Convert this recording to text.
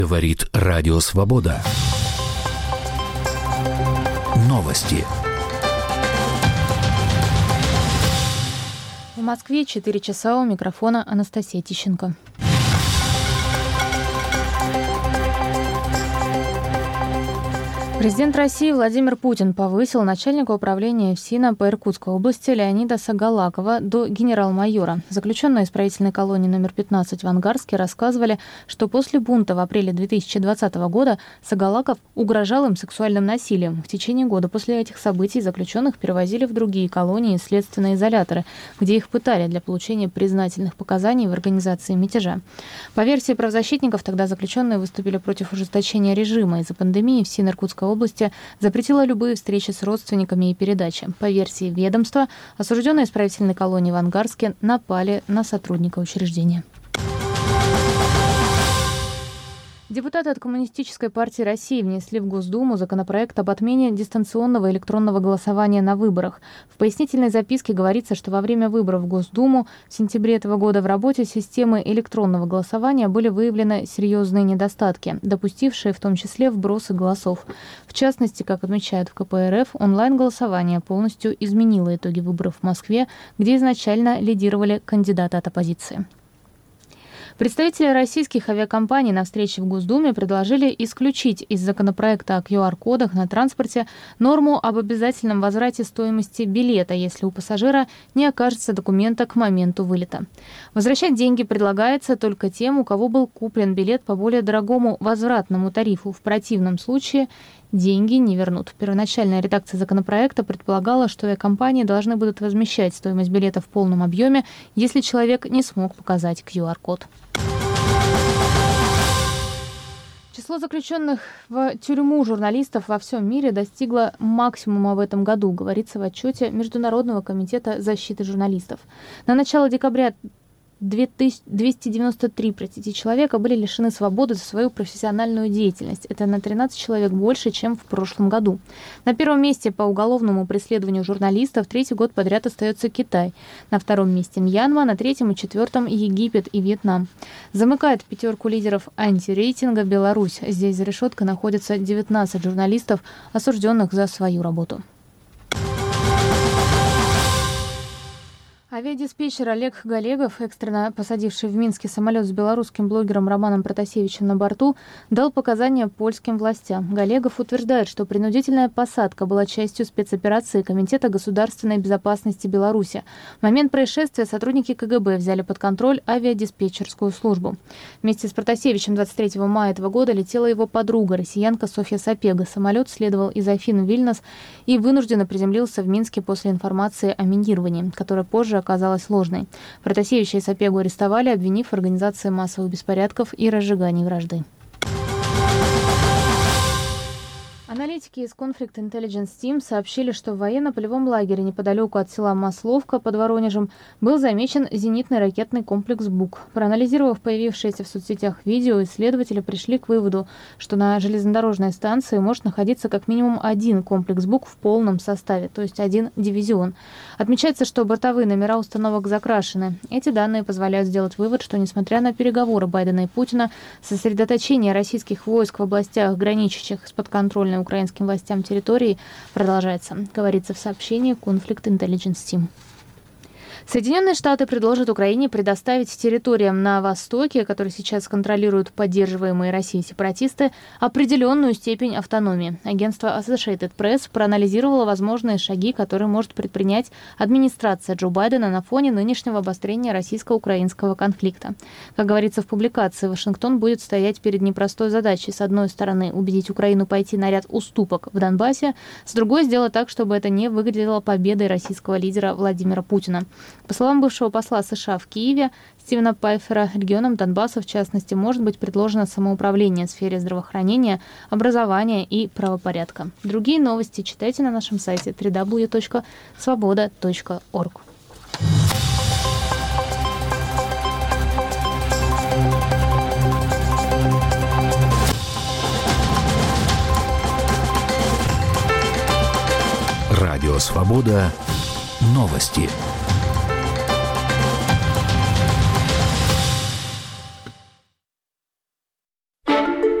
Говорит Радио Свобода. Новости. В Москве 4 часа, у микрофона Анастасия Тищенко. Президент России Владимир Путин повысил начальника управления ФСИНа по Иркутской области Леонида Сагалакова до генерал-майора. Заключенные исправительной колонии номер 15 в Ангарске рассказывали, что после бунта в апреле 2020 года Сагалаков угрожал им сексуальным насилием. В течение года после этих событий заключенных перевозили в другие колонии и следственные изоляторы, где их пытали для получения признательных показаний в организации мятежа. По версии правозащитников, тогда заключенные выступили против ужесточения режима. Из-за пандемии ФСИН Иркутской области запретила любые встречи с родственниками и передачи. По версии ведомства, осужденные исправительной колонии в Ангарске напали на сотрудника учреждения. Депутаты от Коммунистической партии России внесли в Госдуму законопроект об отмене дистанционного электронного голосования на выборах. В пояснительной записке говорится, что во время выборов в Госдуму в сентябре этого года в работе системы электронного голосования были выявлены серьезные недостатки, допустившие в том числе вбросы голосов. В частности, как отмечают в КПРФ, онлайн-голосование полностью изменило итоги выборов в Москве, где изначально лидировали кандидаты от оппозиции. Представители российских авиакомпаний на встрече в Госдуме предложили исключить из законопроекта о QR-кодах на транспорте норму об обязательном возврате стоимости билета, если у пассажира не окажется документа к моменту вылета. Возвращать деньги предлагается только тем, у кого был куплен билет по более дорогому возвратному тарифу. В противном случае деньги не вернут. Первоначальная редакция законопроекта предполагала, что авиакомпании должны будут возмещать стоимость билета в полном объеме, если человек не смог показать QR-код. Число заключенных в тюрьму журналистов во всем мире достигло максимума в этом году, говорится в отчете Международного комитета защиты журналистов. На начало декабря 293 человека были лишены свободы за свою профессиональную деятельность. Это на 13 человек больше, чем в прошлом году. На первом месте по уголовному преследованию журналистов третий год подряд остается Китай. На втором месте Мьянма, на третьем и четвертом Египет и Вьетнам. Замыкает пятерку лидеров антирейтинга Беларусь. Здесь за решеткой находятся 19 журналистов, осужденных за свою работу. Авиадиспетчер Олег Галегов, экстренно посадивший в Минске самолет с белорусским блогером Романом Протасевичем на борту, дал показания польским властям. Галегов утверждает, что принудительная посадка была частью спецоперации Комитета государственной безопасности Беларуси. В момент происшествия сотрудники КГБ взяли под контроль авиадиспетчерскую службу. Вместе с Протасевичем 23 мая этого года летела его подруга, россиянка Софья Сапега. Самолет следовал из Афин в Вильнюс и вынужденно приземлился в Минске после информации о минировании, которая позже оказалась ложной. Протасевича и Сапегу арестовали, обвинив в организации массовых беспорядков и разжигании вражды. Аналитики из Conflict Intelligence Team сообщили, что в военно-полевом лагере неподалеку от села Масловка под Воронежем был замечен зенитный ракетный комплекс «Бук». Проанализировав появившееся в соцсетях видео, исследователи пришли к выводу, что на железнодорожной станции может находиться как минимум один комплекс «Бук» в полном составе, то есть один дивизион. Отмечается, что бортовые номера установок закрашены. Эти данные позволяют сделать вывод, что, несмотря на переговоры Байдена и Путина, сосредоточение российских войск в областях, граничащих с подконтрольной украинским властям территории, продолжается, говорится в сообщении Conflict Intelligence Team. Соединенные Штаты предложат Украине предоставить территориям на Востоке, которые сейчас контролируют поддерживаемые Россией сепаратисты, определенную степень автономии. Агентство Associated Press проанализировало возможные шаги, которые может предпринять администрация Джо Байдена на фоне нынешнего обострения российско-украинского конфликта. Как говорится в публикации, Вашингтон будет стоять перед непростой задачей. С одной стороны, убедить Украину пойти на ряд уступок в Донбассе, с другой, сделать так, чтобы это не выглядело победой российского лидера Владимира Путина. По словам бывшего посла США в Киеве Стивена Пайфера, регионам Донбасса, в частности, может быть предложено самоуправление в сфере здравоохранения, образования и правопорядка. Другие новости читайте на нашем сайте www.svoboda.org. Радио «Свобода». Новости.